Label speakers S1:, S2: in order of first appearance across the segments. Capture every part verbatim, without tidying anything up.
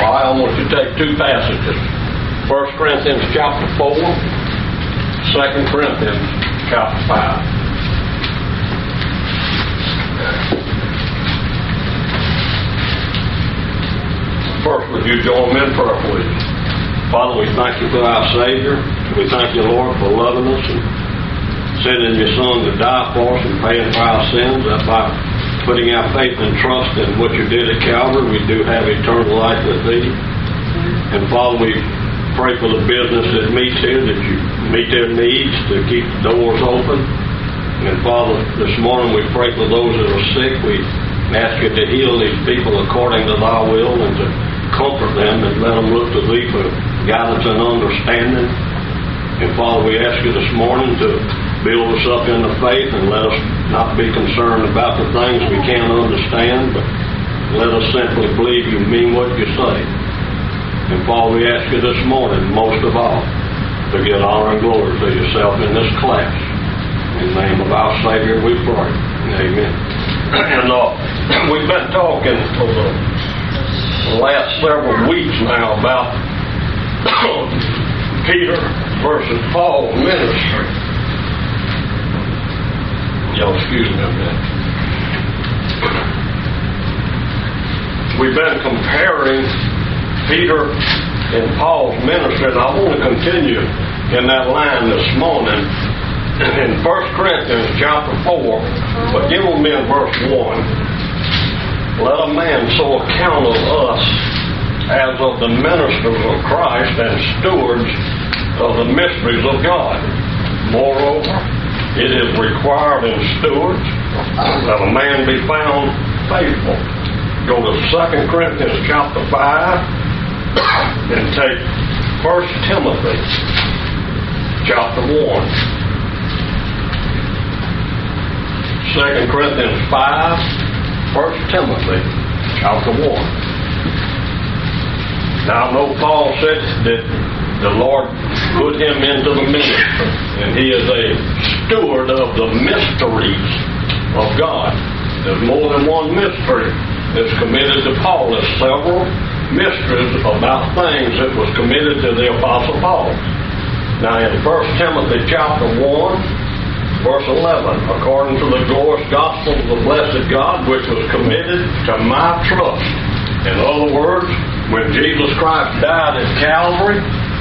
S1: All right, I want you to take two passages. First Corinthians chapter four, Second Corinthians chapter five. First, would you join me in prayer, please? Father, we thank you for our Savior. We thank you, Lord, for loving us and sending your Son to die for us and paying for our sins. That by putting our faith and trust in what you did at Calvary, we do have eternal life with thee. And Father, we pray for the business that meets here, that you meet their needs, to keep the doors open. And Father, this morning we pray for those that are sick. We ask you to heal these people according to thy will and to comfort them and let them look to thee for guidance and understanding. And Father, we ask you this morning to build us up in the faith and let us not be concerned about the things we can't understand, but let us simply believe you mean what you say. And Father, we ask you this morning, most of all, to get honor and glory to yourself in this class. In the name of our Savior we pray. Amen. And uh, we've been talking for the last several weeks now about Peter versus Paul's ministry. Y'all excuse me a minute. We've been comparing Peter and Paul's ministry, and I want to continue in that line this morning in First Corinthians chapter four, but give them in verse one. Let a man so account of us as of the ministers of Christ and stewards of the mysteries of God. Moreover, it is required in stewards that a man be found faithful. Go to Second Corinthians chapter five and take First Timothy chapter one. Second Corinthians five, First Timothy chapter one. Now I know Paul said that the Lord put him into the ministry, and he is a steward of the mysteries of God. There's more than one mystery that's committed to Paul. There's several mysteries about things that was committed to the Apostle Paul. Now in First Timothy chapter one, verse eleven, according to the glorious gospel of the blessed God, which was committed to my trust. In other words, when Jesus Christ died at Calvary,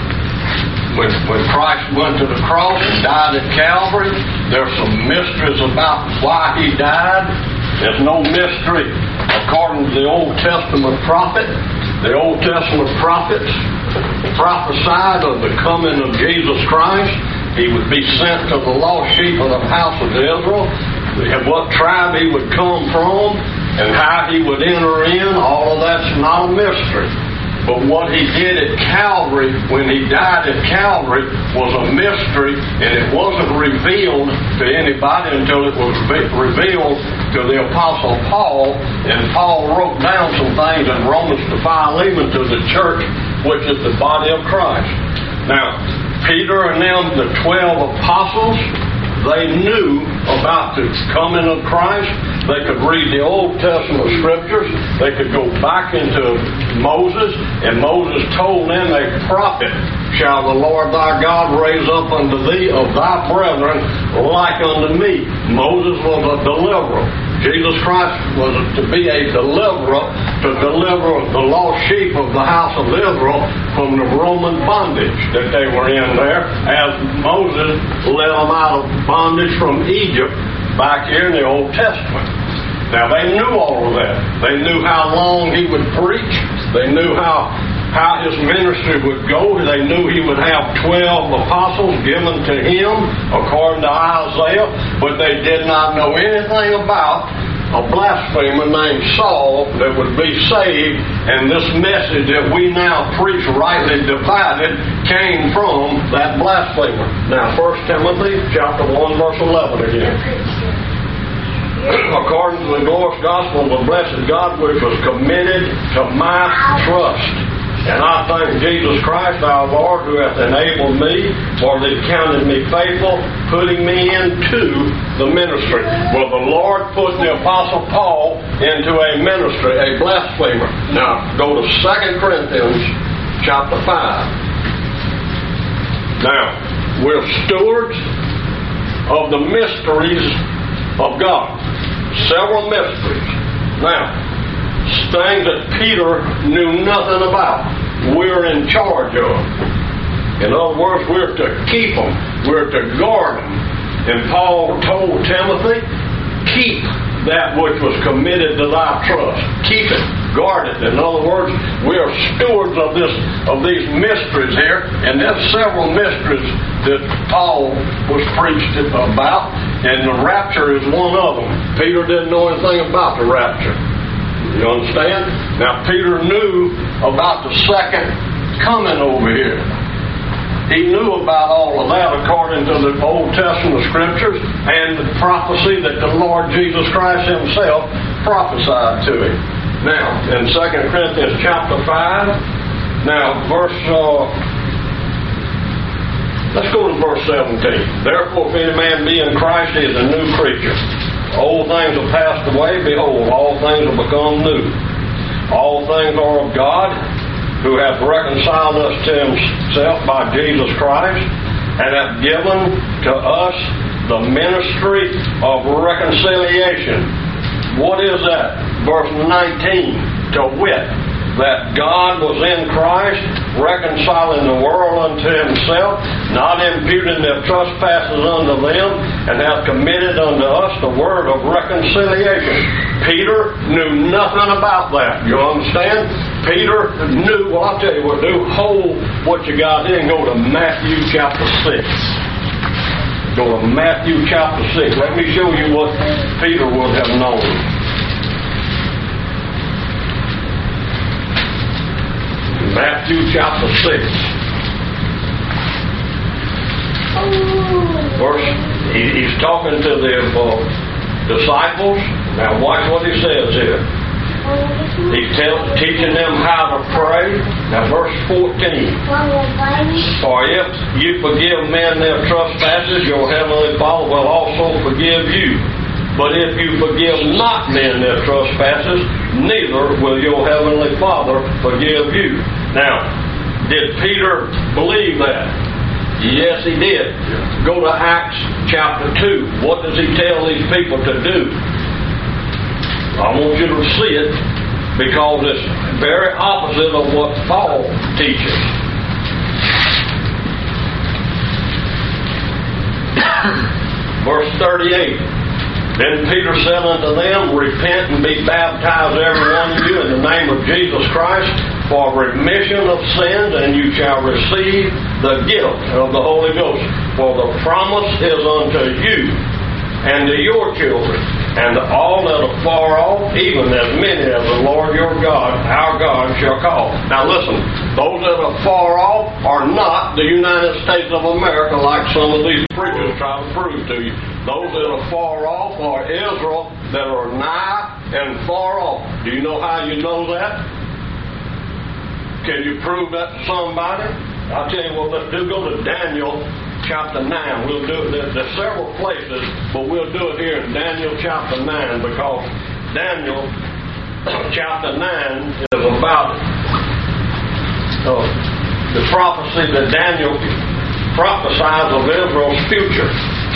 S1: when, when Christ went to the cross and died at Calvary, there's some mysteries about why he died. There's no mystery according to the Old Testament prophet. The Old Testament prophets prophesied of the coming of Jesus Christ. He would be sent to the lost sheep of the house of Israel, and what tribe he would come from, and how he would enter in. All of that's not a mystery. But what he did at Calvary, when he died at Calvary, was a mystery, and it wasn't revealed to anybody until it was revealed to the Apostle Paul. And Paul wrote down some things in Romans to Philemon to the church, which is the body of Christ. Now, Peter and them, the twelve apostles, they knew about the coming of Christ. They could read the Old Testament scriptures. They could go back into Moses, and Moses told them, a prophet shall the Lord thy God raise up unto thee of thy brethren like unto me. Moses was a deliverer. Jesus Christ was to be a deliverer, to deliver the lost sheep of the house of Israel from the Roman bondage that they were in there, as Moses led them out of bondage from Egypt back here in the Old Testament. Now they knew all of that. They knew how long he would preach. They knew how how his ministry would go. They knew he would have twelve apostles given to him according to Isaiah, but they did not know anything about a blasphemer named Saul that would be saved, and this message that we now preach, rightly divided, came from that blasphemer. Now First Timothy chapter one verse eleven again. According to the glorious gospel of the blessed God, which was committed to my trust. And I thank Jesus Christ, our Lord, who hath enabled me, for they counted me faithful, putting me into the ministry. Well, the Lord put the Apostle Paul into a ministry, a blasphemer. Now, go to Second Corinthians chapter five. Now, we're stewards of the mysteries of God. Several mysteries. Now, things that Peter knew nothing about, we're in charge of. In other words, we're to keep them. We're to guard them. And Paul told Timothy, keep that which was committed to thy trust. Keep it. Guard it. In other words, we are stewards of this, of these mysteries here. And there's several mysteries that Paul was preached about. And the rapture is one of them. Peter didn't know anything about the rapture. You understand? Now, Peter knew about the second coming over here. He knew about all of that according to the Old Testament scriptures and the prophecy that the Lord Jesus Christ himself prophesied to him. Now, in Second Corinthians chapter five, now, verse, uh, let's go to verse seventeen. Therefore, if any man be in Christ, he is a new creature. Old things have passed away, behold, all things have become new. All things are of God, who hath reconciled us to himself by Jesus Christ, and hath given to us the ministry of reconciliation. What is that? Verse nineteen, to wit, that God was in Christ, reconciling the world unto himself, not imputing their trespasses unto them, and hath committed unto us the word of reconciliation. Peter knew nothing about that. You understand? Peter knew, well, I'll tell you what, do hold what you got in, go to Matthew chapter six. Go to Matthew chapter six. Let me show you what Peter would have known. Matthew chapter six. Verse, he, he's talking to the uh, disciples. Now watch what he says here. He's tell, teaching them how to pray. Now verse fourteen. For if you forgive men their trespasses, your heavenly Father will also forgive you. But if you forgive not men their trespasses, neither will your heavenly Father forgive you. Now, did Peter believe that? Yes, he did. Go to Acts chapter two. What does he tell these people to do? I want you to see it because it's very opposite of what Paul teaches. Verse thirty-eight. Then Peter said unto them, repent and be baptized every one of you in the name of Jesus Christ for remission of sins, and you shall receive the gift of the Holy Ghost. For the promise is unto you and to your children, and to all that are far off, even as many as the Lord your God, our God, shall call. Now listen, those that are far off are not the United States of America like some of these preachers try to prove to you. Those that are far off are Israel that are nigh and far off. Do you know how you know that? Can you prove that to somebody? I'll tell you what, let's do go to Daniel chapter nine. We'll do it. There, there's several places, but we'll do it here in Daniel chapter nine because Daniel chapter nine is about uh, the prophecy that Daniel prophesies of Israel's future.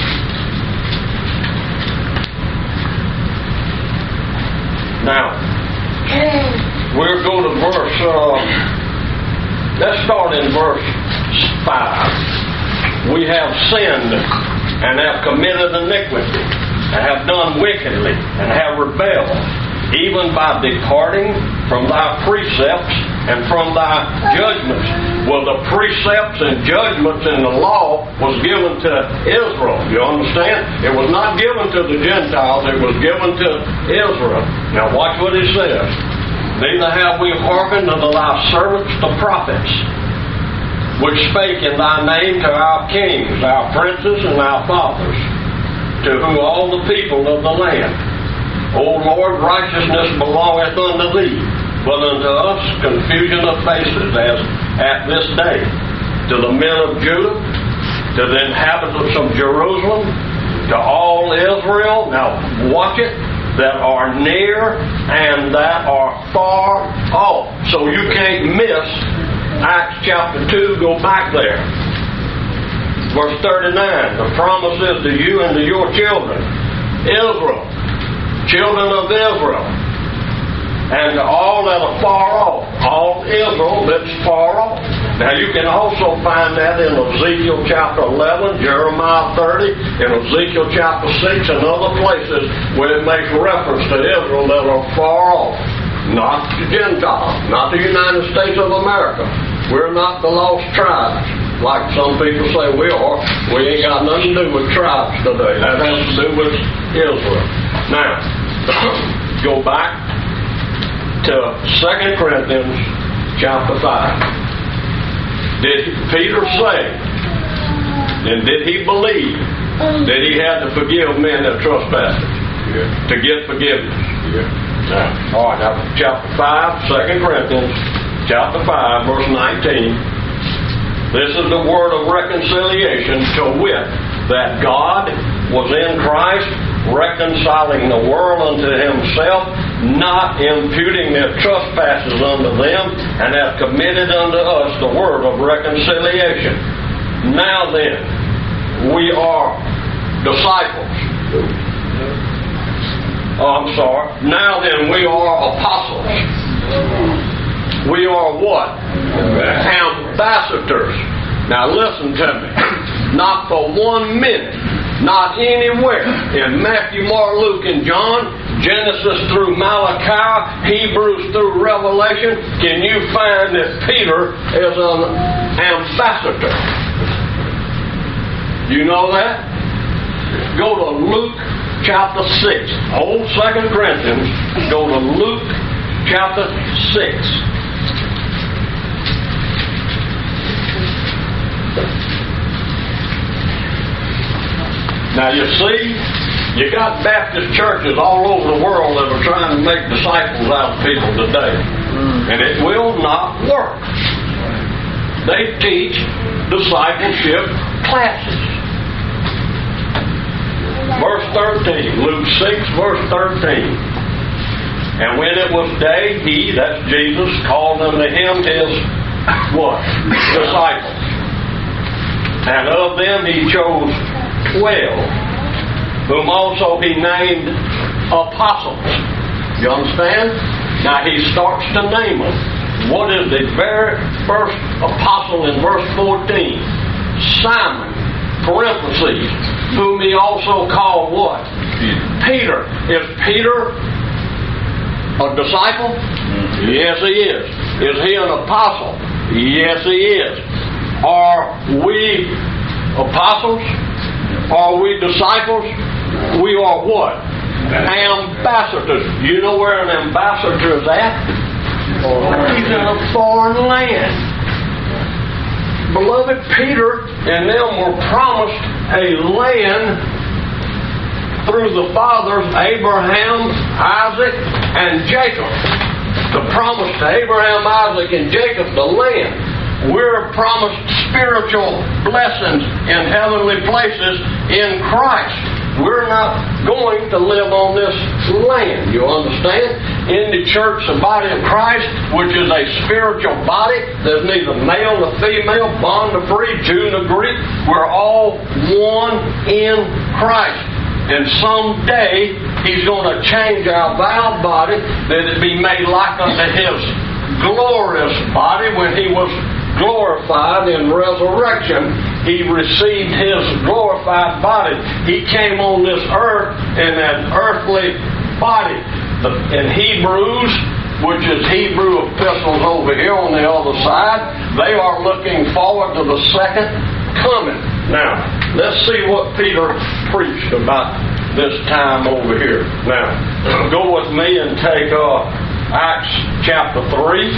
S1: Now, we'll go to verse, uh, let's start in verse five. We have sinned and have committed iniquity and have done wickedly and have rebelled, even by departing from thy precepts and from thy judgments. Well, the precepts and judgments in the law was given to Israel. You understand? It was not given to the Gentiles. It was given to Israel. Now watch what he says. Neither have we hearkened unto thy servants the prophets, which spake in thy name to our kings, our princes, and our fathers, to whom all the people of the land. O Lord, righteousness belongeth unto thee, but unto us confusion of faces, as at this day. To the men of Judah, to the inhabitants of Jerusalem, to all Israel, now watch it, that are near and that are far off. So you can't miss Acts chapter two, go back there. Verse thirty-nine, the promise is to you and to your children, Israel, children of Israel, and to all that are far off, all Israel that's far off. Now you can also find that in Ezekiel chapter eleven, Jeremiah thirty, in Ezekiel chapter six, and other places where it makes reference to Israel that are far off. Not the Gentiles, not the United States of America. We're not the lost tribes, like some people say we are. We ain't got nothing to do with tribes today. That has to do with Israel. Now, go back to Second Corinthians chapter five. Did Peter say, and did he believe that he had to forgive men that trespassed? Yeah. To get forgiveness? Yeah. Now, all right, now chapter five, Second Corinthians chapter five, verse nineteen. This is the word of reconciliation, to wit, that God was in Christ, reconciling the world unto himself, not imputing their trespasses unto them, and hath committed unto us the word of reconciliation. Now then, we are disciples. Oh, I'm sorry. Now then, we are apostles. We are what? Ambassadors. Now listen to me. Not for one minute, not anywhere in Matthew, Mark, Luke, and John, Genesis through Malachi, Hebrews through Revelation, can you find that Peter is an ambassador? You know that? Go to Luke chapter six. Old Second Corinthians. Go to Luke chapter six. Now you see, you got Baptist churches all over the world that are trying to make disciples out of people today. And it will not work. They teach discipleship classes. Verse thirteen, Luke six, verse thirteen. And when it was day, he, that's Jesus, called unto him his, what? Disciples. And of them he chose twelve, whom also he named apostles. You understand? Now he starts to name them. What is the very first apostle in verse fourteen? Simon, parentheses, whom he also called what? Peter. Is Peter a disciple? Yes, he is. Is he an apostle? Yes, he is. Are we apostles? Are we disciples? We are what? Ambassadors. You know where an ambassador is at? He's in a foreign land. Beloved, Peter and them were promised a land through the fathers Abraham, Isaac, and Jacob. The promise to Abraham, Isaac, and Jacob, the land. We're promised spiritual blessings in heavenly places in Christ. We're not going to live on this land. You understand? In the church, the body of Christ, which is a spiritual body, there's neither male nor female, bond nor free, Jew nor Greek. We're all one in Christ. And someday He's going to change our vile body that it be made like unto His glorious body. When He was glorified in resurrection, He received His glorified body. He came on this earth in an earthly body. In Hebrews, which is Hebrew epistles over here on the other side, they are looking forward to the second coming. Now, let's see what Peter preached about this time over here. Now, go with me and take uh, Acts chapter three.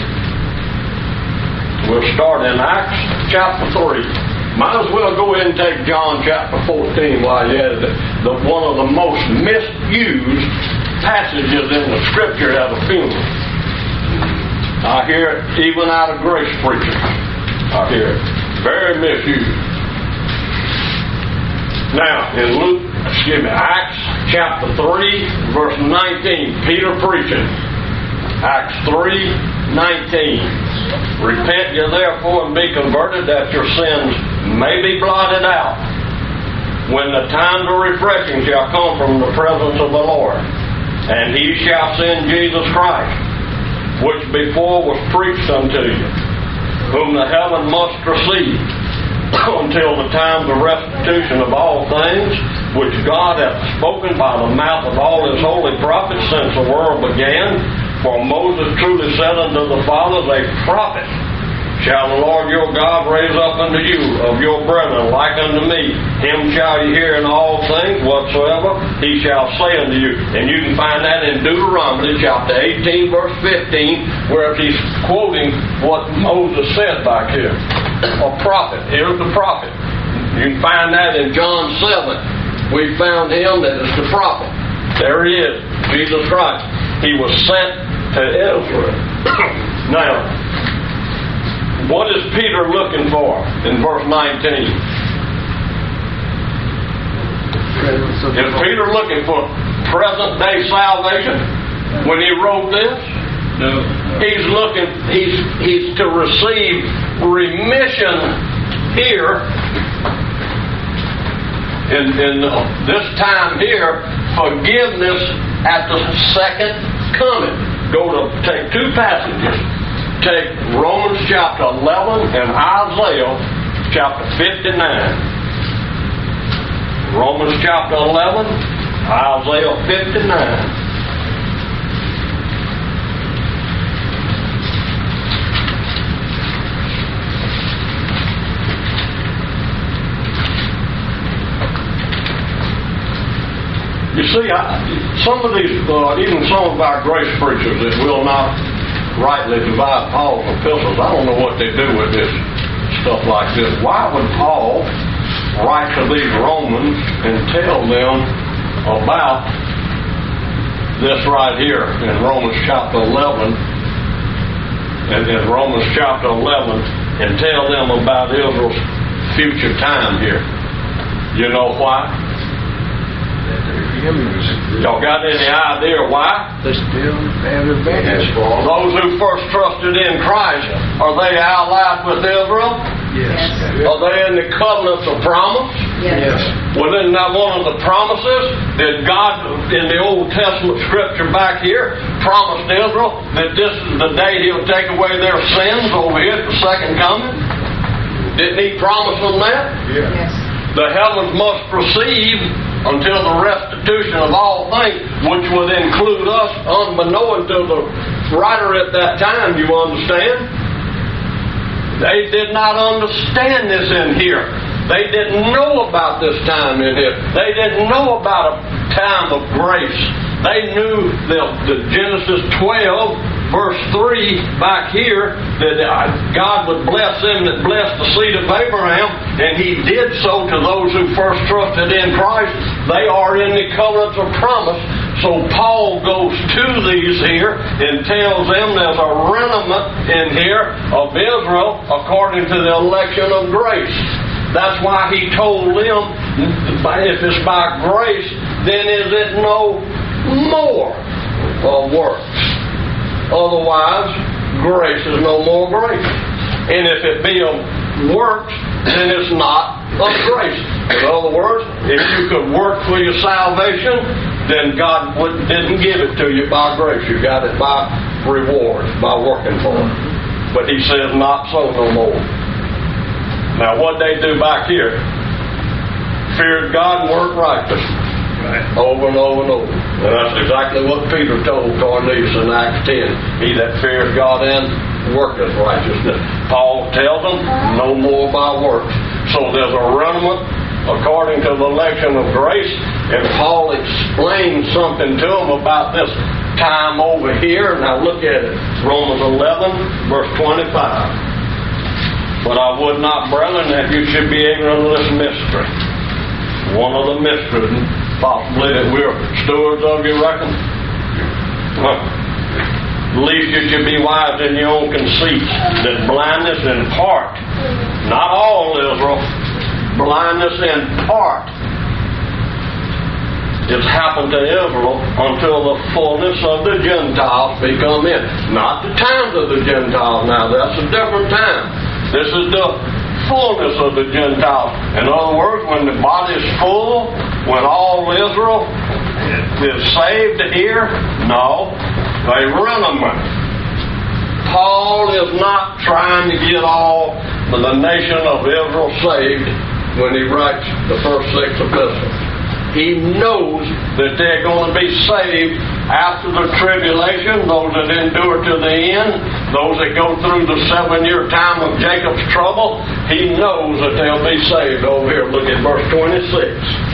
S1: We'll start in Acts chapter three. Might as well go ahead and take John chapter fourteen while you had it. The, one of the most misused passages in the Scripture at a funeral. I hear it even out of grace preachers. I hear it. Very misused. Now, in Luke, excuse me, Acts chapter three, verse nineteen, Peter preaching. Acts three, nineteen. Repent ye therefore and be converted, that your sins may be blotted out, when the time of refreshing shall come from the presence of the Lord. And he shall send Jesus Christ, which before was preached unto you, whom the heaven must receive, until the time of restitution of all things, which God hath spoken by the mouth of all his holy prophets since the world began. For Moses truly said unto the fathers, a prophet shall the Lord your God raise up unto you of your brethren like unto me. Him shall ye hear in all things whatsoever he shall say unto you. And you can find that in Deuteronomy chapter eighteen, verse fifteen, where he's quoting what Moses said back here. A prophet. Here's the prophet. You can find that in John seven. We found him that is the prophet. There he is, Jesus Christ. He was sent to Israel. Now, what is Peter looking for in verse nineteen? Is Peter looking for present day salvation when he wrote this?
S2: No.
S1: He's looking, he's, he's to receive remission here in, in this time here, forgiveness at the second coming. Go to, take two passages. Take Romans chapter eleven and Isaiah chapter fifty-nine. Romans chapter eleven, Isaiah fifty-nine. You see, I, some of these, uh, even some of our grace preachers that will not rightly divide Paul's epistles, I don't know what they do with this stuff like this. Why would Paul write to these Romans and tell them about this right here in Romans chapter eleven, and in Romans chapter eleven, and tell them about Israel's future time here? You know why? Y'all got any idea why?
S3: They still have advantage.
S1: Those who first trusted in Christ, are they allied with Israel?
S3: Yes.
S1: Are they in the covenants of promise?
S3: Yes.
S1: Well, isn't that one of the promises that God, in the Old Testament scripture back here, promised Israel that this is the day He'll take away their sins over here at the second coming? Didn't He promise them that?
S3: Yes.
S1: The heavens must receive until the restitution of all things, which would include us, unbeknown to the writer at that time, you understand? They did not understand this in here. They didn't know about this time in here. They didn't know about a time of grace. They knew the, the Genesis twelve, verse three back here, that God would bless them that blessed the seed of Abraham, and He did so to those who first trusted in Christ. They are in the covenants of promise. So Paul goes to these here and tells them there's a remnant in here of Israel according to the election of grace. That's why he told them, if it's by grace, then is it no more of works. Otherwise, grace is no more grace. And if it be of works, then it's not of grace. In other words, if you could work for your salvation, then God wouldn't, didn't give it to you by grace. You got it by reward, by working for it. But He says, not so no more. Now, what they do back here, feared God and worked righteousness. Right. Over and over and over. And that's exactly what Peter told Cornelius in Acts ten. He that fears God and worketh righteousness. Paul tells them, no more by works. So there's a remnant according to the election of grace, and Paul explains something to them about this time over here. Now look at it. Romans eleven, verse twenty-five. But I would not, brethren, that you should be ignorant of this mystery. One of the mysteries, possibly, that we're stewards of, you reckon? Huh. Lest you should be wise in your own conceit, that blindness in part, not all Israel, blindness in part, has happened to Israel until the fullness of the Gentiles be come in. Not the times of the Gentiles now, that's a different time. This is the fullness of the Gentiles. In other words, when the body is full, when all Israel is saved here, no, a remnant. Paul is not trying to get all the nation of Israel saved when he writes the first six epistles. He knows that they're going to be saved after the tribulation, those that endure to the end, those that go through the seven-year time of Jacob's trouble. He knows that they'll be saved. Over here, look at verse twenty-six.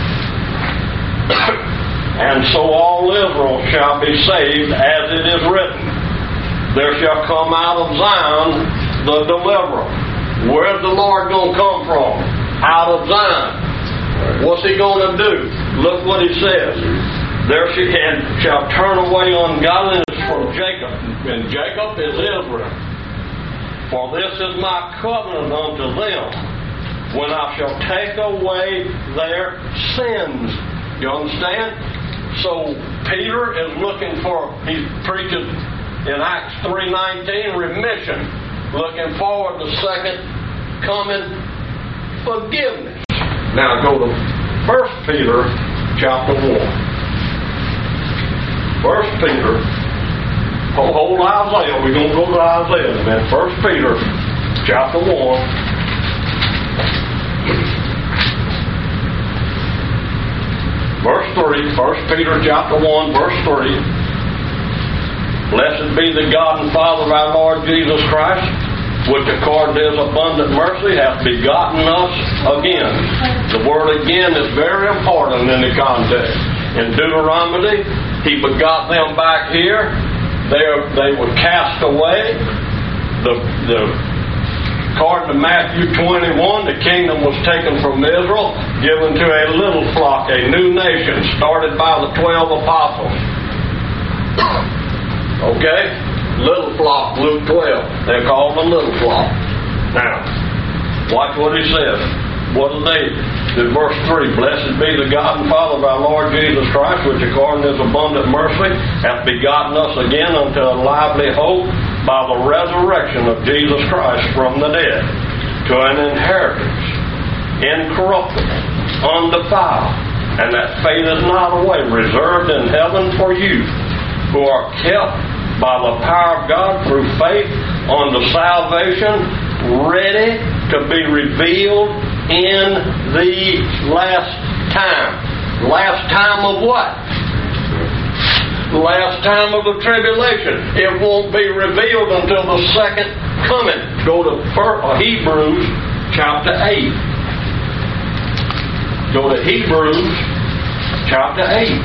S1: And so all Israel shall be saved, as it is written, there shall come out of Zion the deliverer. Where's the Lord going to come from? Out of Zion. What's he going to do? Look what he says. There she can, shall turn away ungodliness from Jacob, and Jacob is Israel. For this is my covenant unto them, when I shall take away their sins. You understand? So Peter is looking for, he preaches in Acts three nineteen, remission, looking forward to second coming, forgiveness. Now go to First Peter chapter one. First Peter, hold, hold Isaiah. We're going to go to Isaiah in a minute. First Peter chapter one. Verse three. First Peter chapter one, verse three. Blessed be the God and Father of our Lord Jesus Christ, which according to his abundant mercy hath begotten us again. The word again is very important in the context. In Deuteronomy, he begot them back here. They, are, they were cast away. The, the, according to Matthew twenty-one, the kingdom was taken from Israel, given to a little flock, a new nation, started by the twelve apostles. Okay? Little flock, Luke twelve. They're called the little flock. Now, watch what he says. What are they? In verse three, blessed be the God and Father of our Lord Jesus Christ, which according to his abundant mercy hath begotten us again unto a lively hope by the resurrection of Jesus Christ from the dead, to an inheritance incorruptible, undefiled, and that fadeth not away, reserved in heaven for you, who are kept by the power of God through faith unto salvation, ready to be revealed in the last time. Last time of what? Last time of the tribulation. It won't be revealed until the second coming. Go to Hebrews chapter eight. Go to Hebrews chapter eight.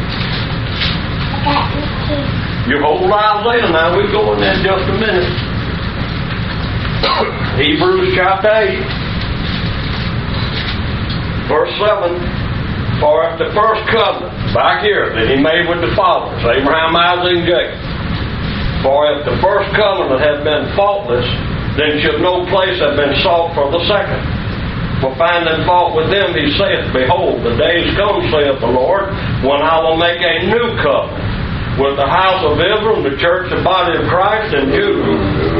S1: You hold Isaiah now. We're going there in just a minute. Hebrews chapter eight. Verse seven. For if the first covenant, back here, that he made with the fathers, Abraham, Isaac, and Jacob, for if the first covenant had been faultless, then should no place have been sought for the second. For finding fault with them, he saith, behold, the days come, saith the Lord, when I will make a new covenant with the house of Israel, the church, the body of Christ, and Judah.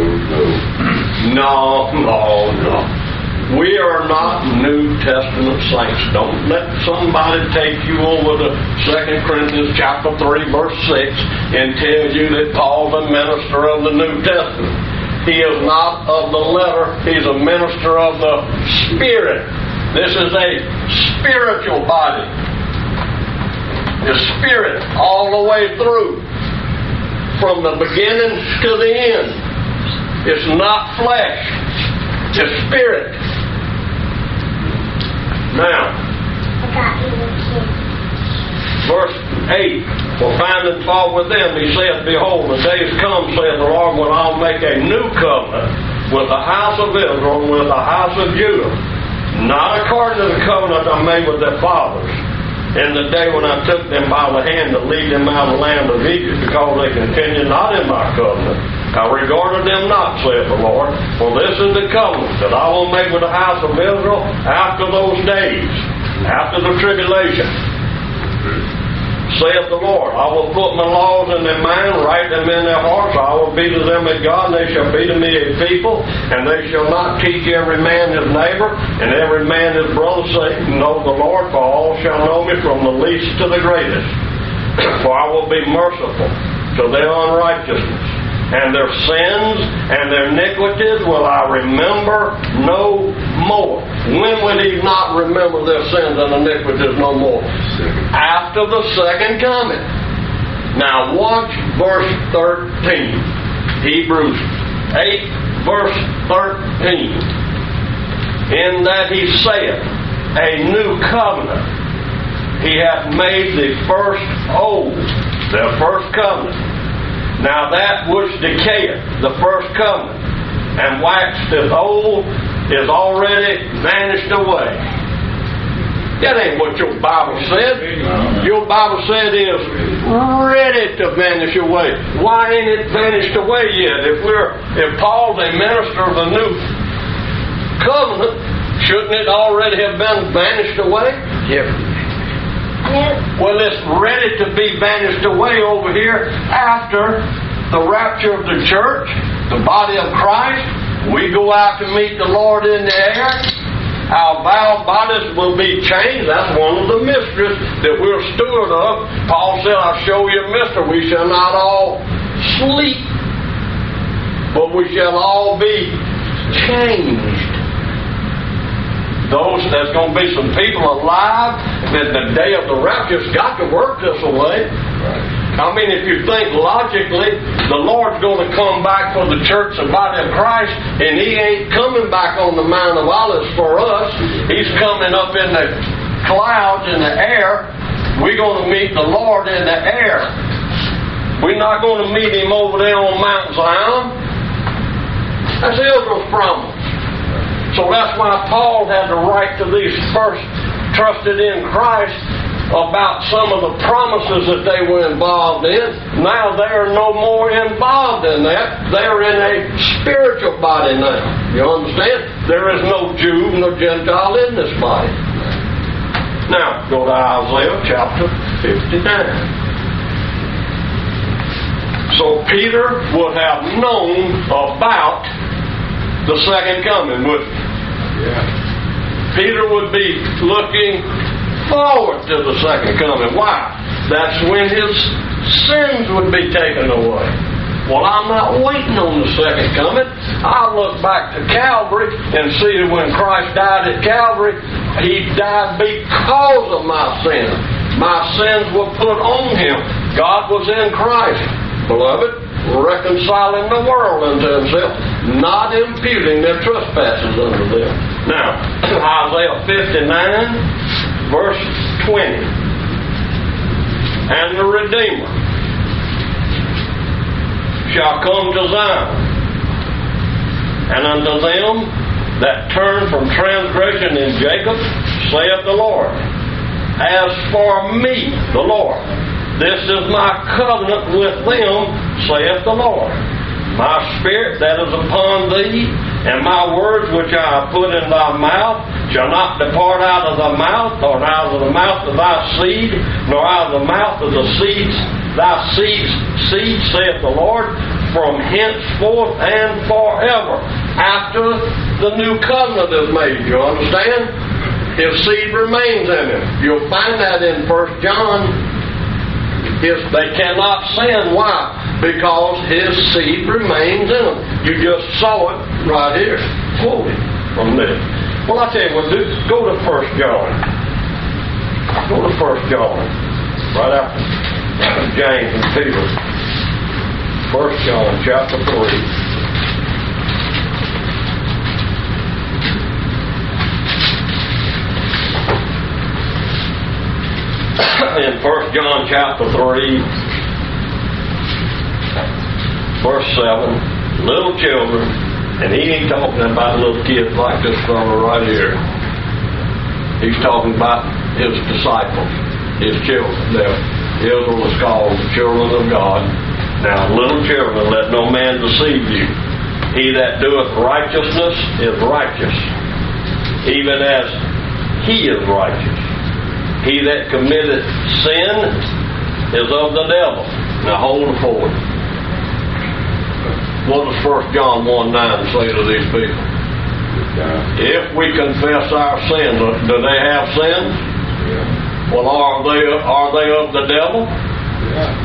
S1: No, no, no. We are not New Testament saints. Don't let somebody take you over to Second Corinthians chapter three, verse six, and tell you that Paul's a minister of the New Testament. He is not of the letter. He's a minister of the Spirit. This is a spiritual body. The Spirit all the way through, from the beginning to the end. It's not flesh. It's Spirit. Now, verse eight, for finding fault with them, he saith, behold, the days come, saith the Lord, when I'll make a new covenant with the house of Israel and with the house of Judah, not according to the covenant I made with their fathers in the day when I took them by the hand to lead them out of the land of Egypt, because they continued not in my covenant. I regarded them not, saith the Lord, for this is the covenant that I will make with the house of Israel after those days, after the tribulation. Saith the Lord, I will put my laws in their mind, write them in their hearts. I will be to them a God, and they shall be to me a people. And they shall not teach every man his neighbor, and every man his brother, saying, Know the Lord, for all shall know me from the least to the greatest. For I will be merciful to their unrighteousness, and their sins and their iniquities will I remember no more. When will he not remember their sins and iniquities no more? After the second coming. Now watch verse thirteen. Hebrews eight, verse thirteen. In that he saith, a new covenant. He hath made the first old, the first covenant. Now that which decayeth, the first covenant, and waxeth old, is already vanished away. That ain't what your Bible said. Your Bible said it is ready to vanish away. Why ain't it vanished away yet? If we're, if Paul's a minister of the new covenant, shouldn't it already have been vanished away?
S3: Yep.
S1: Well, it's ready to be vanished away over here after the rapture of the church, the body of Christ. We go out to meet the Lord in the air. Our vile bodies will be changed. That's one of the mysteries that we're steward of. Paul said, I'll show you a mystery. We shall not all sleep, but we shall all be changed. Those, there's going to be some people alive that the day of the rapture's got to work this way. I mean, if you think logically, the Lord's going to come back for the church, the body of Christ, and He ain't coming back on the Mount of Olives for us. He's coming up in the clouds in the air. We're going to meet the Lord in the air. We're not going to meet Him over there on Mount Zion. That's Israel's promise. So that's why Paul had to write to these first trusted in Christ about some of the promises that they were involved in. Now they are no more involved in that. They're in a spiritual body now. You understand? There is no Jew nor Gentile in this body. Now, go to Isaiah chapter fifty-nine. So Peter would have known about the second coming, would he? Yeah. Peter would be looking forward to the second coming. Why? That's when his sins would be taken away. Well, I'm not waiting on the second coming. I look back to Calvary and see that when Christ died at Calvary, He died because of my sins. My sins were put on Him. God was in Christ, beloved, reconciling the world unto Himself, not imputing their trespasses unto them. Now, Isaiah fifty-nine, verse twenty. And the Redeemer shall come to Zion, and unto them that turn from transgression in Jacob, saith the Lord, as for me, the Lord, this is my covenant with them, saith the Lord. My spirit that is upon thee, and my words which I have put in thy mouth, shall not depart out of thy mouth, nor out of the mouth of thy seed, nor out of the mouth of the seeds, thy seeds, seed, saith the Lord, from henceforth and forever, after the new covenant is made. You understand? His seed remains in him. You'll find that in First John. His, they cannot sin. Why? Because his seed remains in them. You just saw it right here, quoted from this. Well, I tell you what, do, go to First John. Go to First John, right after, after James and Peter. First John, chapter three. In First John chapter three, verse seven, little children, and he ain't talking about little kids like this fellow right here. He's talking about his disciples. his children. Now, Israel is called the children of God. Now, little children, let no man deceive you. He that doeth righteousness is righteous, even as he is righteous. He that committeth sin is of the devil. Now, hold the fort. What does First John one nine say to these people? If we confess our sins, do they have sins? Yeah. Well, are they are they of the devil? Yeah.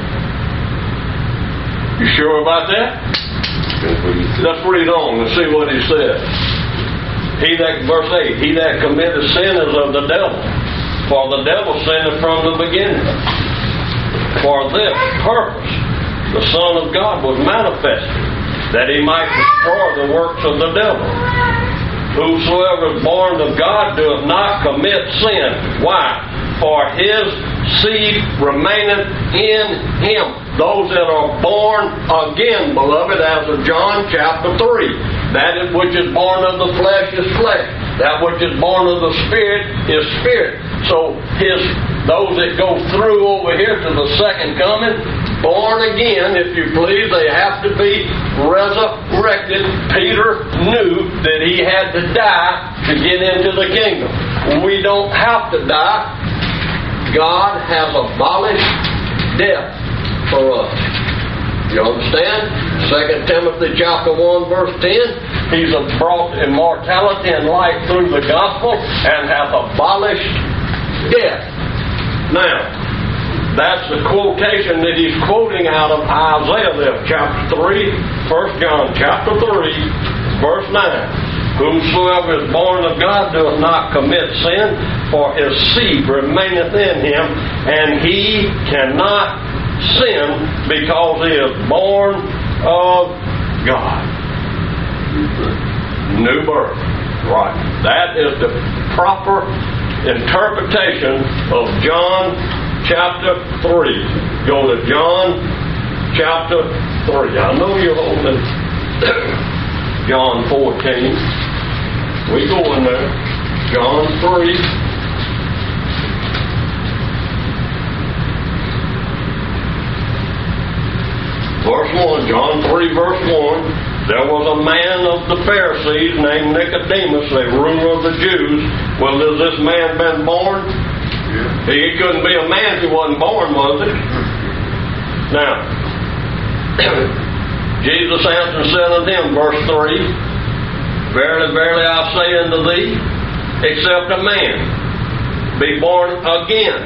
S1: You sure about that? Let's read on and see what he says. He that, verse eight, he that committeth sin is of the devil, for the devil sinned from the beginning. For this purpose the Son of God was manifested, that he might destroy the works of the devil. Whosoever is born of God doeth not commit sin. Why? For his seed remaineth in him. Those that are born again, beloved, as of John chapter three. That which is born of the flesh is flesh. That which is born of the Spirit is spirit. So his those that go through over here to the second coming, born again, if you please, they have to be resurrected. Peter knew that he had to die to get into the kingdom. We don't have to die. God has abolished death for us. You understand? Second Timothy chapter one verse ten. He's brought immortality and life through the gospel and hath abolished death. Now, that's the quotation that he's quoting out of Isaiah there, chapter three, First John chapter three, verse nine. Whosoever is born of God doeth not commit sin, for his seed remaineth in him, and he cannot sin because he is born of God. New birth. Right. That is the proper interpretation of John chapter three. Go to John chapter three. I know you're holding John fourteen. We go in there. John three. Verse one. John three verse one. There was a man of the Pharisees named Nicodemus, a ruler of the Jews. Well, has this man been born? Yeah. He couldn't be a man if he wasn't born, was he? Now, Jesus answered and said unto him, verse three, Verily, verily, I say unto thee, except a man be born again,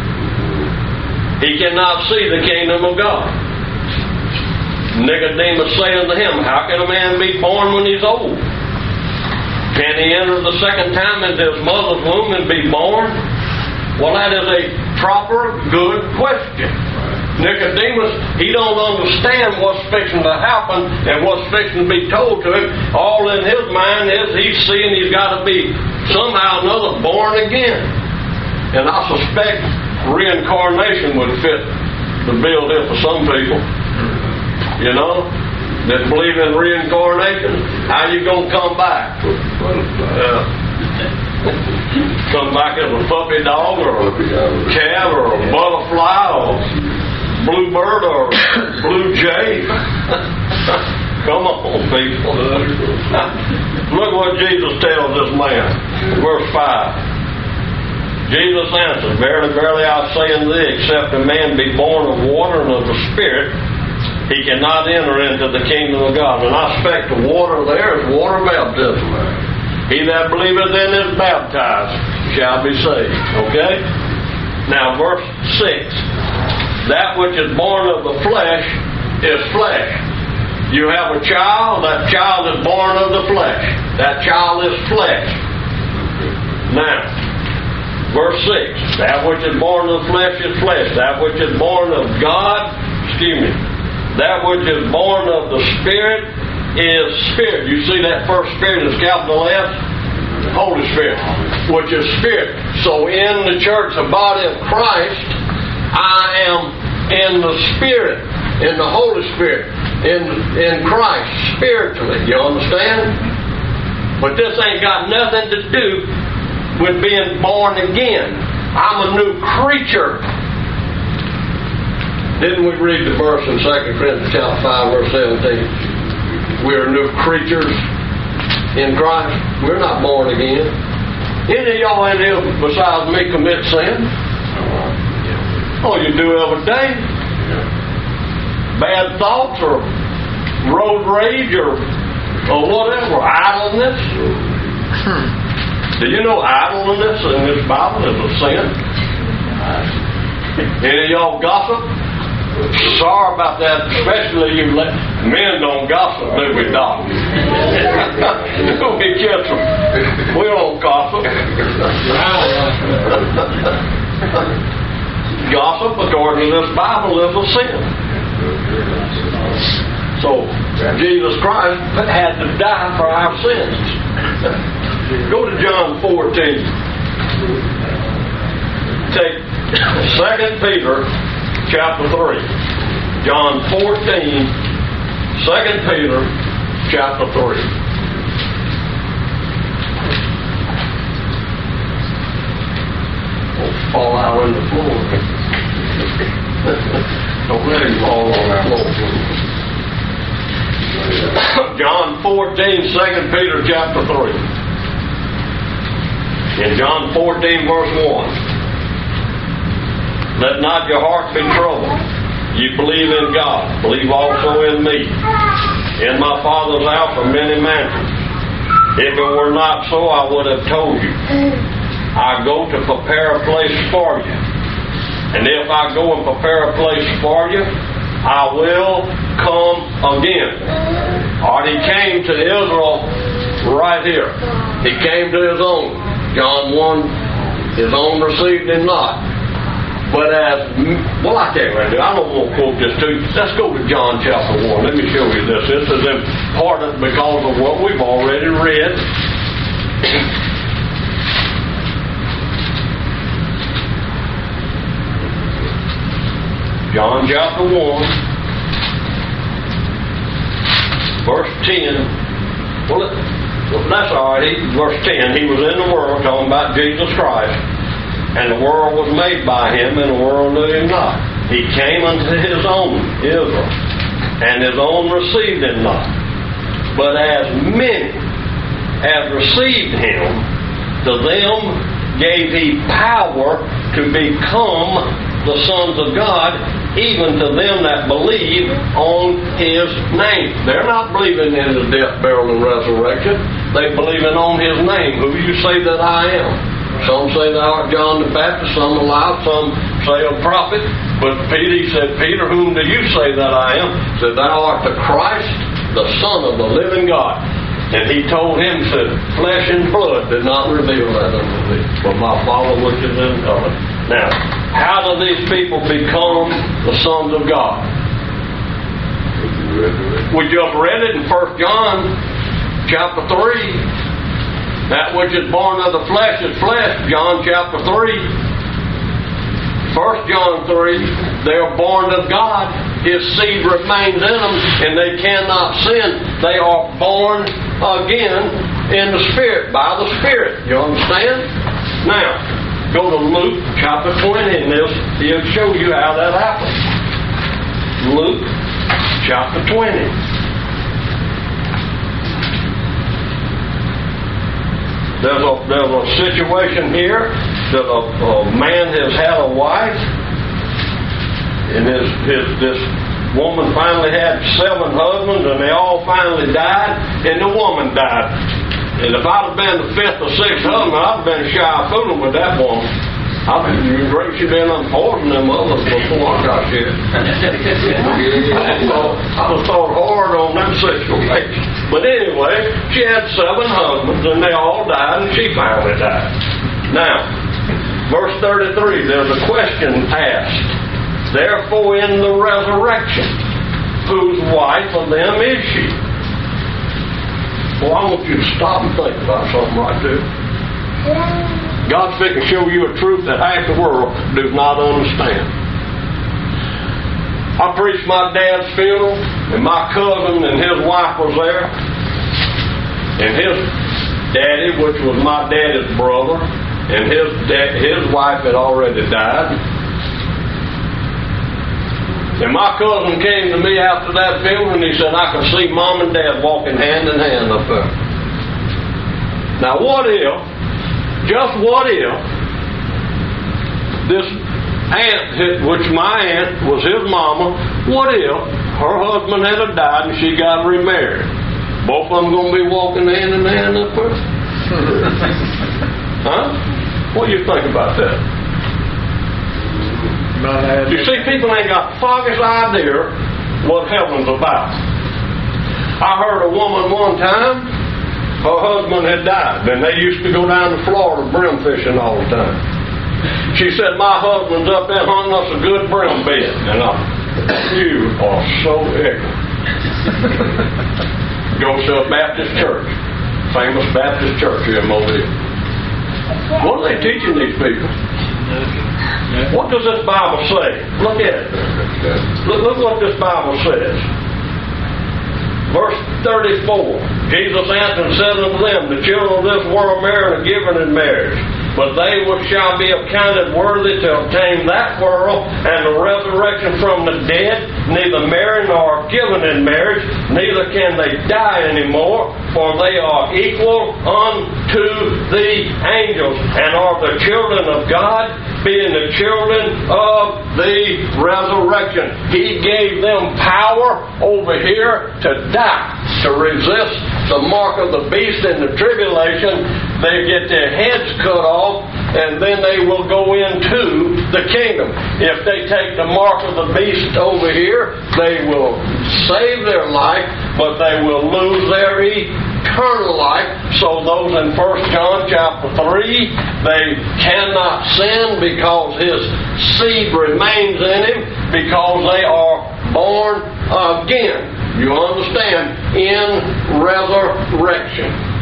S1: he cannot see the kingdom of God. Nicodemus said unto him, How can a man be born when he's old? Can he enter the second time into his mother's womb and be born? Well, that is a proper, good question. Nicodemus, he don't understand what's fixing to happen and what's fixing to be told to him. All in his mind is he's seeing he's got to be somehow or another born again. And I suspect reincarnation would fit the bill here for some people. You know, that believe in reincarnation. How you gonna come back? Uh, come back as a puppy dog or a cat or a butterfly or bluebird or blue jay? Come on, people. Look what Jesus tells this man. Verse five. Jesus answered, Verily, verily, I say unto thee, except a man be born of water and of the Spirit, he cannot enter into the kingdom of God. And I expect the water there is water baptism. He that believeth in is baptized shall be saved. Okay? Now, verse six. That which is born of the flesh is flesh. You have a child, that child is born of the flesh. That child is flesh. Now, verse six. That which is born of the flesh is flesh. That which is born of God, excuse me, that which is born of the Spirit is Spirit. You see that first Spirit is capital S? Holy Spirit, which is Spirit. So in the church, the body of Christ, I am in the Spirit, in the Holy Spirit, in, in Christ, spiritually. You understand? But this ain't got nothing to do with being born again. I'm a new creature. Didn't we read the verse in Second Corinthians chapter five, verse seventeen? We're new creatures in Christ. We're not born again. Any of y'all in here besides me commit sin? Oh, you do every day. Bad thoughts or road rage or, or whatever. Idleness. Do you know idleness in this Bible is a sin? Any of y'all gossip? Sorry about that, especially you let, men don't gossip, do we, Doc? We catch them. We don't gossip. Gossip, according to this Bible, is a sin. So, Jesus Christ had to die for our sins. Go to John fourteen. Take Second Peter chapter three. John fourteen, Second Peter chapter three. Don't fall out on the floor. Don't let him fall on our floor. John fourteen, Second Peter chapter three. In John fourteen, verse one. Let not your heart be troubled. You believe in God. Believe also in me. In my Father's house are many mansions. If it were not so, I would have told you. I go to prepare a place for you. And if I go and prepare a place for you, I will come again. Or he came to Israel right here. He came to his own. John one, his own received him not. But as, well, I can't really do. I don't want to quote this to you. Let's go to John chapter one. Let me show you this. This is important because of what we've already read. John chapter one, verse ten. Well, that's all right. He, verse ten. He was in the world, talking about Jesus Christ. And the world was made by him, and the world knew him not. He came unto his own, Israel, and his own received him not. But as many as received him, to them gave he power to become the sons of God, even to them that believe on his name. They're not believing in his death, burial, and resurrection. They're believing on his name. Who you say that I am? Some say thou art John the Baptist, some Elias, some say a prophet. But Peter, he said, Peter, whom do you say that I am? He said, thou art the Christ, the Son of the living God. And he told him, said, flesh and blood did not reveal that unto thee, but my Father which is in heaven. Now, how do these people become the sons of God? We just read it in First John chapter three. That which is born of the flesh is flesh, John chapter three. First John three, they are born of God. His seed remains in them, and they cannot sin. They are born again in the Spirit, by the Spirit. You understand? Now, go to Luke chapter twenty, and this, he'll show you how that happens. Luke chapter twenty. There's a, there's a situation here that a, a man has had a wife, and his, his, this woman finally had seven husbands, and they all finally died, and the woman died. And if I'd have been the fifth or sixth husband, I'd have been shy of fooling with that woman. I'd been great she been unpoisoning them others before I got here. I thought, I thought hard on them situation. But anyway, she had seven husbands, and they all died, and she finally died. Now, verse thirty-three, there's a question asked. Therefore, in the resurrection, whose wife of them is she? Well, I want you to stop and think about something right there. God's fixing to show you a truth that half the world does not understand. I preached my dad's funeral, and my cousin and his wife was there. And his daddy, which was my daddy's brother, and his da- his wife had already died. And my cousin came to me after that funeral, and he said, I could see Mom and Dad walking hand in hand up there. Now what if, just what if, this aunt, which my aunt was his mama, what if her husband had died and she got remarried? Both of them going to be walking hand in hand up there? Huh? What do you think about that? You see, people ain't got the foggiest idea what heaven's about. I heard a woman one time, her husband had died, and they used to go down to Florida brim fishing all the time. She said, my husband's up there hunting us a good brim bed. And I, you are so ignorant. Goes to a Baptist church, famous Baptist church here in Mobile. What are they teaching these people? What does this Bible say? Look at it. Look, look what this Bible says. Verse thirty-four. Jesus answered and said unto them, the children of this world marry and are given in marriage. But they which shall be accounted worthy to obtain that world and the resurrection from the dead, neither marry nor are given in marriage, neither can they die anymore, for they are equal unto the angels, and are the children of God, being the children of the resurrection. He gave them power over here to die, to resist the mark of the beast in the tribulation. They get their heads cut off, and then they will go into the kingdom. If they take the mark of the beast over here, they will save their life, but they will lose their eternal life. So those in First John chapter three, they cannot sin because his seed remains in him, because they are born again. You understand? In resurrection.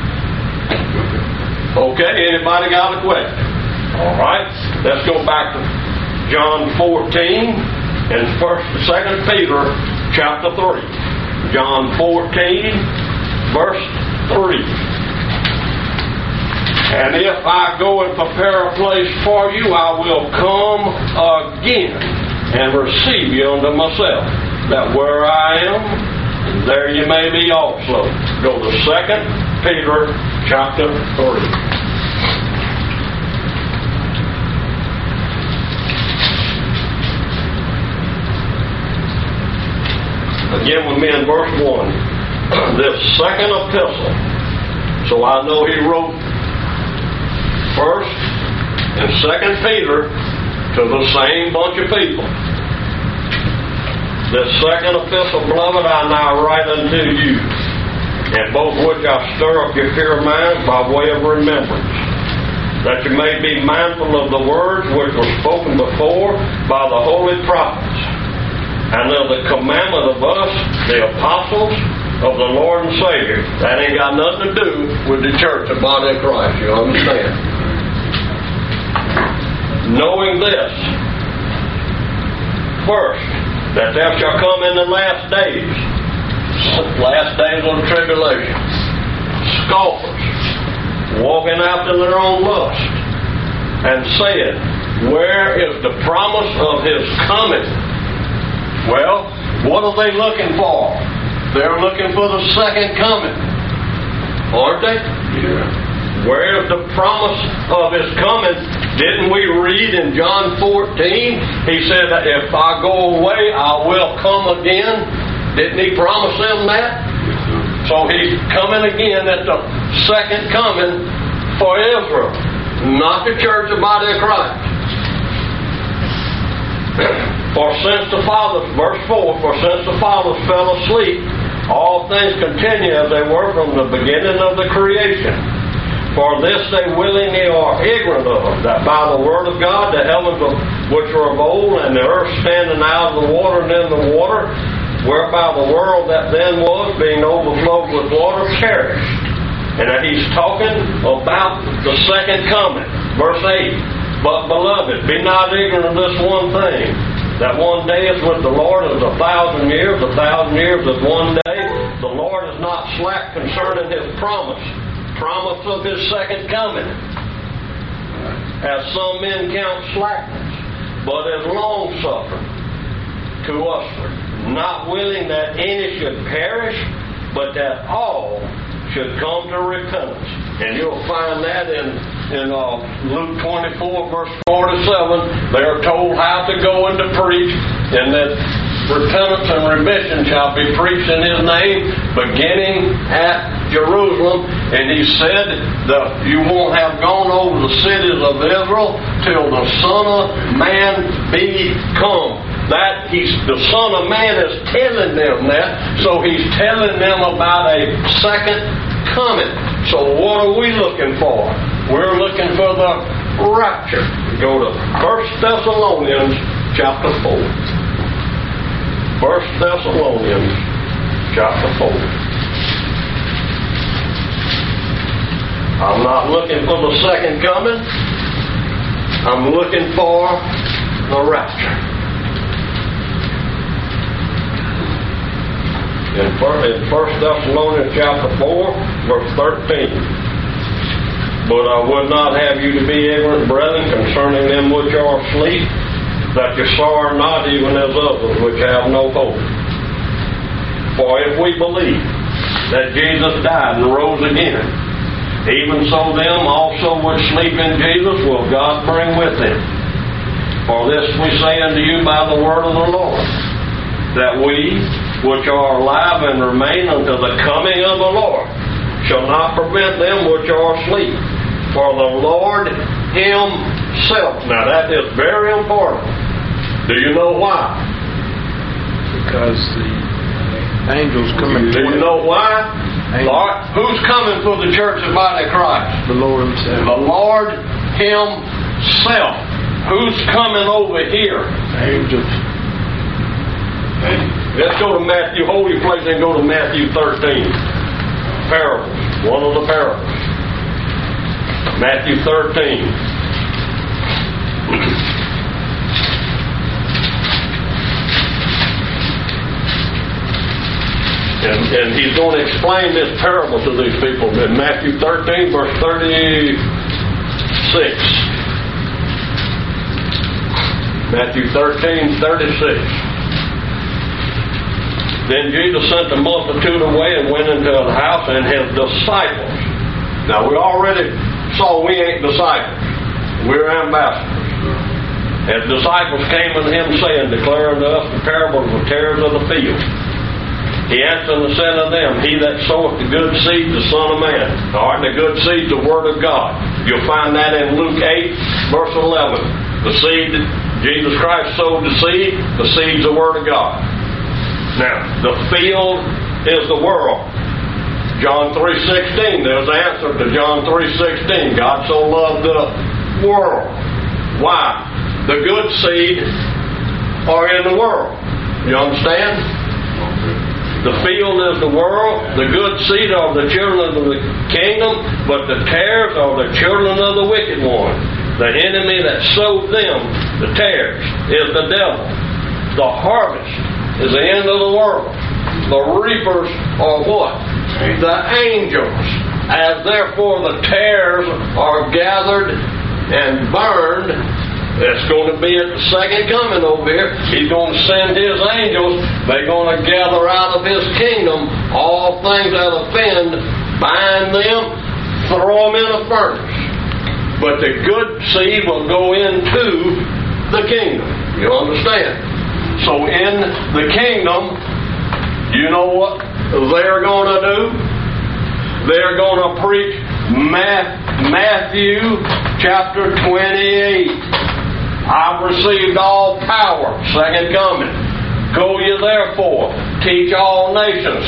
S1: Okay, anybody got a question? All right, let's go back to John fourteen and First, Second Peter chapter three. John fourteen, verse three. And if I go and prepare a place for you, I will come again and receive you unto myself, that where I am, there you may be also. Go to Second Peter chapter three. Again with me in verse one. This second epistle. So I know he wrote First and Second Peter to the same bunch of people. This second epistle, beloved, I now write unto you, and both which I stir up your pure minds by way of remembrance, that you may be mindful of the words which were spoken before by the holy prophets, and of the commandment of us, the apostles of the Lord and Savior. That ain't got nothing to do with the church, the body of Christ, you understand? Knowing this, first, that there shall come in the last days, last days of the tribulation, scoffers, walking after their own lust, and saying, where is the promise of his coming? Well, what are they looking for? They're looking for the second coming, aren't they? Yeah. Where is the promise of his coming? Didn't we read in John fourteen? He said that if I go away, I will come again. Didn't he promise them that? So he's coming again at the second coming for Israel, not the church, the body of Christ. For since the fathers, verse four, for since the fathers fell asleep, all things continue as they were from the beginning of the creation. For this they willingly are ignorant of, that by the word of God the heavens of, which were of old, and the earth standing out of the water and in the water, whereby the world that then was, being overflowed with water, perished. And that he's talking about the second coming. Verse eight, but beloved, be not ignorant of this one thing, that one day is with the Lord as a thousand years, a thousand years is one day. The Lord is not slack concerning his promise, promise of his second coming. as some men count slackness, but as long-suffering to usward, not willing that any should perish, but that all should come to repentance. And you'll find that in, in uh, Luke twenty-four, verse forty-seven. They are told how to go and to preach, and that repentance and remission shall be preached in His name, beginning at Jerusalem. And He said that you won't have gone over the cities of Israel till the Son of Man be come. That he's, the Son of Man is telling them that, so He's telling them about a second coming. So what are we looking for? We're looking for the rapture. Go to First Thessalonians chapter four. First Thessalonians chapter four. I'm not looking for the second coming. I'm looking for the rapture. In First Thessalonians chapter four, verse thirteen. But I would not have you to be ignorant, brethren, concerning them which are asleep, that you sorrow not even as others which have no hope. For if we believe that Jesus died and rose again, even so them also which sleep in Jesus will God bring with Him. For this we say unto you by the word of the Lord, that we which are alive and remain unto the coming of the Lord shall not prevent them which are asleep. For the Lord Himself. Now that is very important. Do you know why?
S3: Because the angels coming.
S1: Do you know why? Lord, who's coming for the church of body of Christ?
S3: The Lord Himself.
S1: The Lord Himself. Who's coming over here?
S3: Angels.
S1: Let's go to Matthew. Hold your place and go to Matthew thirteen. Parables. One of the parables. Matthew thirteen. And, and he's going to explain this parable to these people in Matthew thirteen, verse thirty-six. Matthew thirteen, thirty-six. Then Jesus sent the multitude away and went into the house, and His disciples. Now we already saw we ain't disciples. We're ambassadors. His disciples came unto Him, saying, declare unto us the parables of the tares of the field. He answered and said unto them, He that soweth the good seed, the Son of Man. All right, the good seed, the Word of God. You'll find that in Luke eight, verse eleven. The seed, Jesus Christ sowed the seed. The seed's the Word of God. Now, the field is the world. John three sixteen, there's the answer to John three sixteen. God so loved the world. Why? The good seed are in the world. You understand? The field is the world. The good seed are the children of the kingdom, but the tares are the children of the wicked one. The enemy that sowed them, the tares, is the devil. The harvest is the end of the world. The reapers are what? The angels. As therefore the tares are gathered and burned, it's going to be at the second coming over here. He's going to send His angels. They're going to gather out of His kingdom all things that offend, bind them, throw them in a furnace. But the good seed will go into the kingdom. You understand? So in the kingdom, you know what they're going to do? They're going to preach Matthew chapter twenty-eight. I've received all power, second coming. Go ye therefore, teach all nations,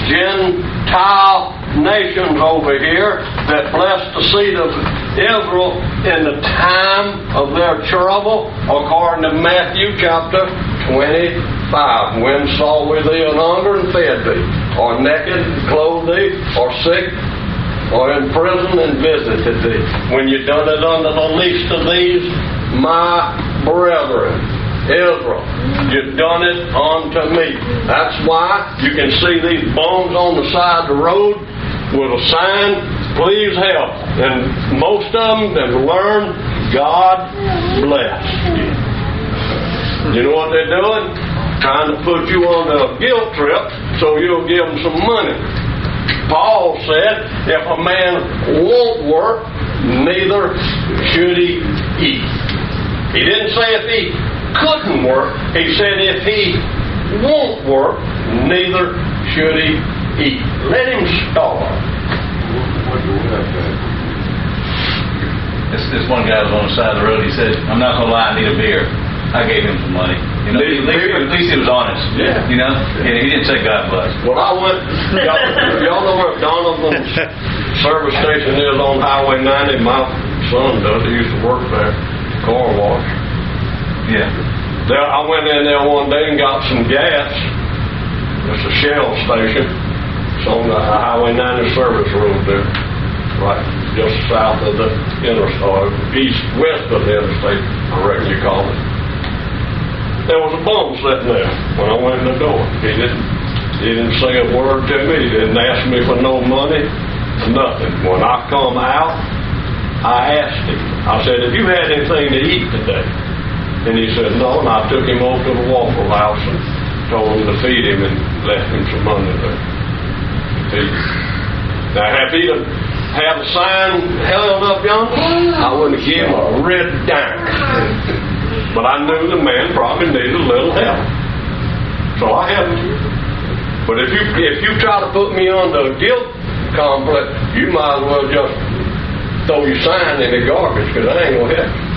S1: Gentile nations over here, that bless the seed of Israel in the time of their trouble, according to Matthew chapter twenty-five. When saw we thee an hunger and fed thee, or naked and clothed thee, or sick, or in prison and visited thee? When you done it unto the least of these, my brethren, Israel, you've done it unto me. That's why you can see these bums on the side of the road with a sign, please help. And most of them have learned God blessed. You know what they're doing? Trying to put you on a guilt trip so you'll give them some money. Paul said, if a man won't work, neither should he eat. He didn't say if he couldn't work. He said if he won't work, neither should he eat. Let him starve.
S2: This, this one guy was on the side of the road. He said, I'm not going to lie, I need a beer. I gave him some money. You know, at least, at least he was honest.
S1: Yeah.
S2: You know? Yeah, he didn't say God bless.
S1: Well, I went, y'all, y'all know where Donovan's service station is on Highway ninety? My son does. He used to work there, car wash.
S2: Yeah.
S1: There, I went in there one day and got some gas. It's a Shell station. It's on the Highway ninety service road there. Right, just south of the interstate, or east, west of the interstate, I reckon you call it. There was a bum sitting there when I went in the door. He didn't, he didn't say a word to me. He didn't ask me for no money, nothing. When I come out, I asked him. I said, have you had anything to eat today? And he said, no. And I took him over to the Waffle House and told him to feed him and left him some money there to feed him. Now, if he'd have had a sign held up yonder, I wouldn't have given him a red dime. But I knew the man probably needed a little help. So I helped him. But if you if you try to put me under a guilt complex, you might as well just throw your sign in the garbage, because I ain't going to help you.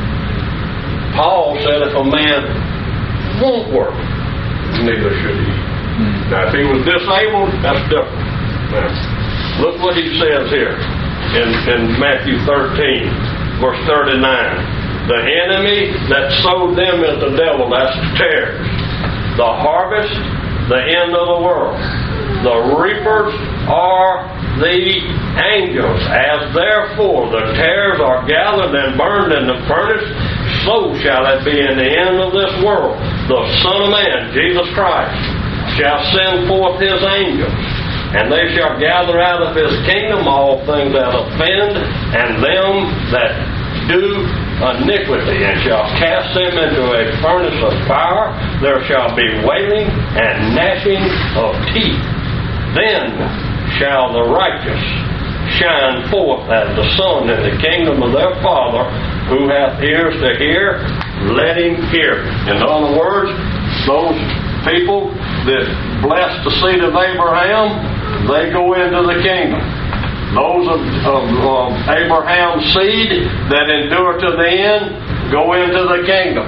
S1: Paul said if a man won't work, neither should he. Now if he was disabled, that's different. Now, look what he says here in, in Matthew thirteen, verse thirty-nine. The enemy that sowed them is the devil. That's tares. The harvest, the end of the world. The reapers are the angels. As therefore the tares are gathered and burned in the furnace, so shall it be in the end of this world. The Son of Man, Jesus Christ, shall send forth his angels, and they shall gather out of his kingdom all things that offend, and them that do iniquity, and shall cast them into a furnace of fire. There shall be wailing and gnashing of teeth. Then shall the righteous shine forth as the sun in the kingdom of their Father. Who hath ears to hear, let him hear. In other words, those people that bless the seed of Abraham, they go into the kingdom. Those of, of, of Abraham's seed that endure to the end go into the kingdom.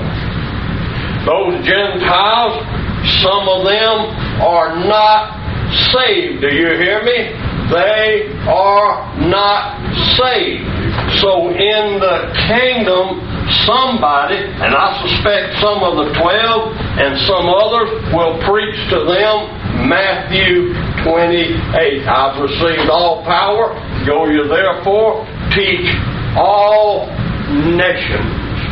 S1: Those Gentiles, some of them are not saved. Do you hear me? They are not saved. So in the kingdom, somebody, and I suspect some of the twelve and some others, will preach to them Matthew twenty-eight. I've received all power. Go you therefore, teach all nations,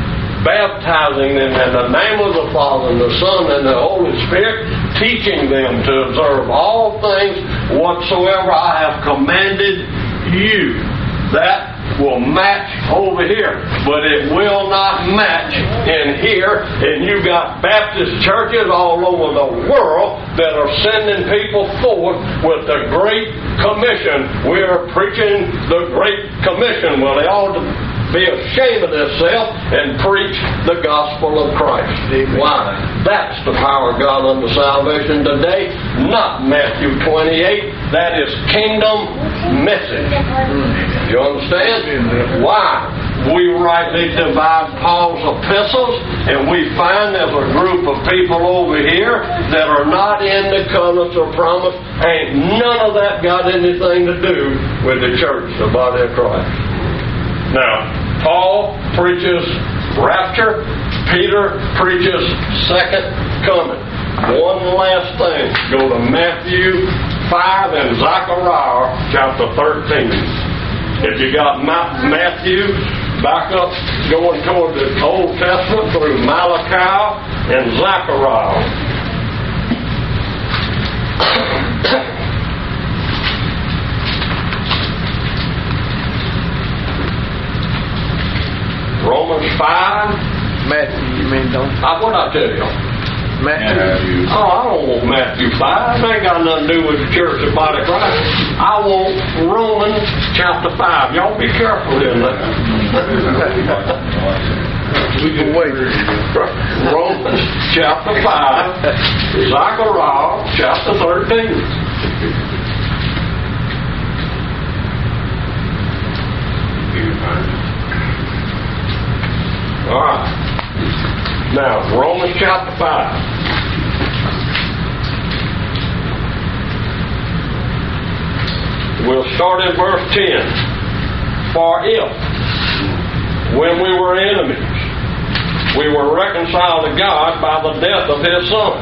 S1: baptizing them in the name of the Father and the Son and the Holy Spirit, teaching them to observe all things whatsoever I have commanded you. That will match over here, but it will not match in here. And you got Baptist churches all over the world that are sending people forth with the Great Commission. We are preaching the Great Commission. Well, they ought to be ashamed of themselves and preach the gospel of Christ. Why? That's the power of God unto salvation today, not Matthew twenty-eight. That is kingdom message. You understand? Why? We rightly divide Paul's epistles, and we find there's a group of people over here that are not in the covenants or promise. Ain't none of that got anything to do with the church, the body of Christ. Now, Paul preaches rapture. Peter preaches second coming. One last thing. Go to Matthew five and Zechariah chapter thirteen. If you got Matthew, back up, going toward the Old Testament through Malachi and Zechariah. Romans five.
S3: Matthew, you mean, don't you?
S1: Uh, what I tell you?
S3: Matthew.
S1: Oh, I don't want Matthew five. It ain't got nothing to do with the church of body of Christ. I want Romans chapter five. Y'all be careful in that.
S3: We can wait.
S1: Romans chapter five. Zechariah chapter thirteen. All right. Now, Romans chapter five. We'll start in verse ten. For if, when we were enemies, we were reconciled to God by the death of His Son.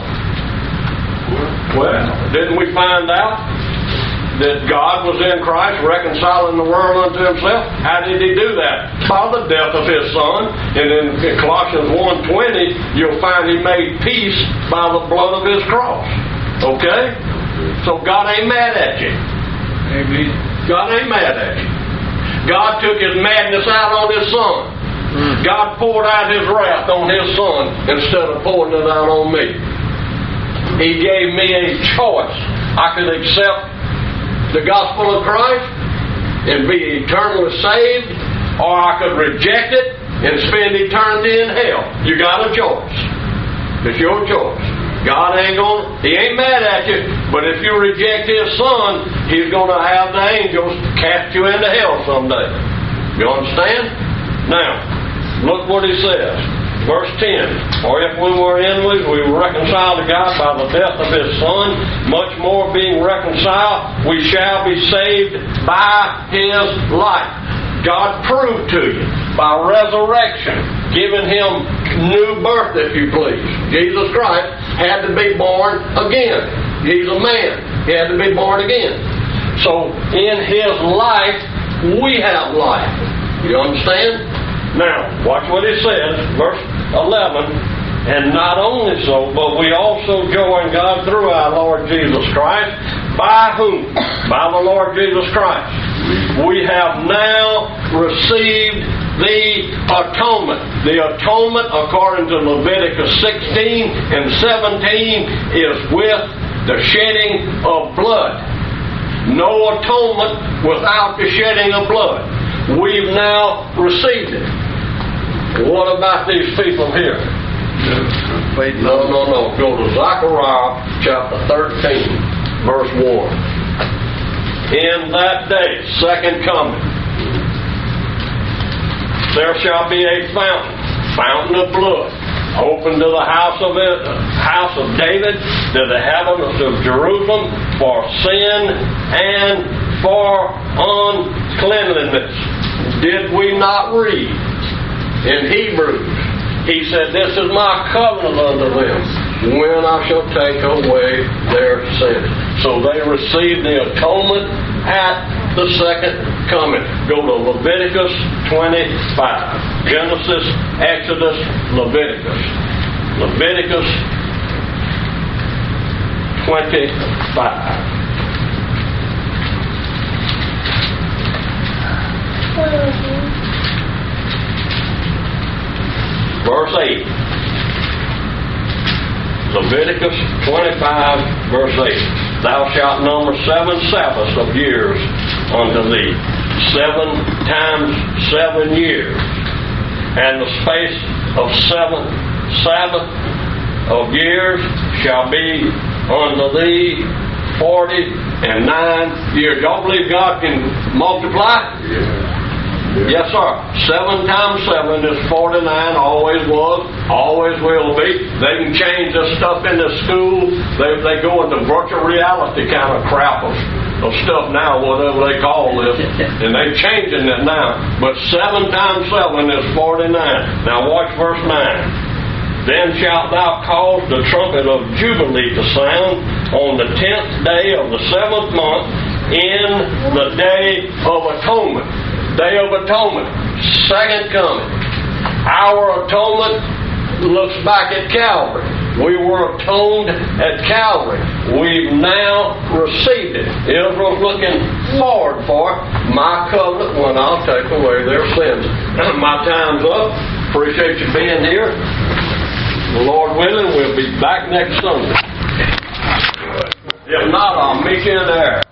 S1: Well, didn't we find out that God was in Christ reconciling the world unto Himself? How did He do that? By the death of His Son. And in Colossians one twenty, you'll find He made peace by the blood of His cross. Okay? So God ain't mad at you.
S3: Amen.
S1: God ain't mad at you. God took His madness out on His Son. Mm. God poured out His wrath on His Son instead of pouring it out on me. He gave me a choice. I could accept the gospel of Christ and be eternally saved, or I could reject it and spend eternity in hell. You got a choice. It's your choice. God ain't gonna, He ain't mad at you, but if you reject His Son, He's gonna have the angels cast you into hell someday. You understand? Now, look what He says. Verse ten, for if we were enemies, we were reconciled to God by the death of His Son. Much more being reconciled, we shall be saved by His life. God proved to you by resurrection, giving Him new birth, if you please. Jesus Christ had to be born again. He's a man. He had to be born again. So in His life, we have life. You understand? Now, watch what it says, verse eleven. And not only so, but we also join God through our Lord Jesus Christ. By whom? By the Lord Jesus Christ. We have now received the atonement. The atonement, according to Leviticus sixteen and seventeen, is with the shedding of blood. No atonement without the shedding of blood. We've now received it. What about these people here? No, no, no. Go to Zechariah chapter thirteen, verse one. In that day, second coming, there shall be a fountain, fountain of blood, open to the house of it, house of David, to the heavens of Jerusalem, for sin and for uncleanliness. Did we not read in Hebrews? He said, this is my covenant unto them, when I shall take away their sins. So they received the atonement at the second coming. Go to Leviticus twenty-five. Genesis, Exodus, Leviticus. Leviticus twenty-five. Verse eight. Leviticus twenty-five, verse eight. Thou shalt number seven Sabbaths of years unto thee, seven times seven years, and the space of seven Sabbath of years shall be unto thee forty and nine years. Y'all believe God can multiply? Yeah. Yes, sir. Seven times seven is forty-nine. Always was. Always will be. They can change this stuff in the school. They they go into virtual reality kind of crap of, of stuff now, whatever they call this, and they're changing it now. But seven times seven is forty-nine. Now watch verse nine. Then shalt thou cause the trumpet of Jubilee to sound on the tenth day of the seventh month in the day of atonement. Day of atonement, second coming. Our atonement looks back at Calvary. We were atoned at Calvary. We've now received it. Israel's looking forward for my covenant when I'll take away their sins. My time's up. Appreciate you being here. The Lord willing, we'll be back next Sunday. If not, I'll meet you there.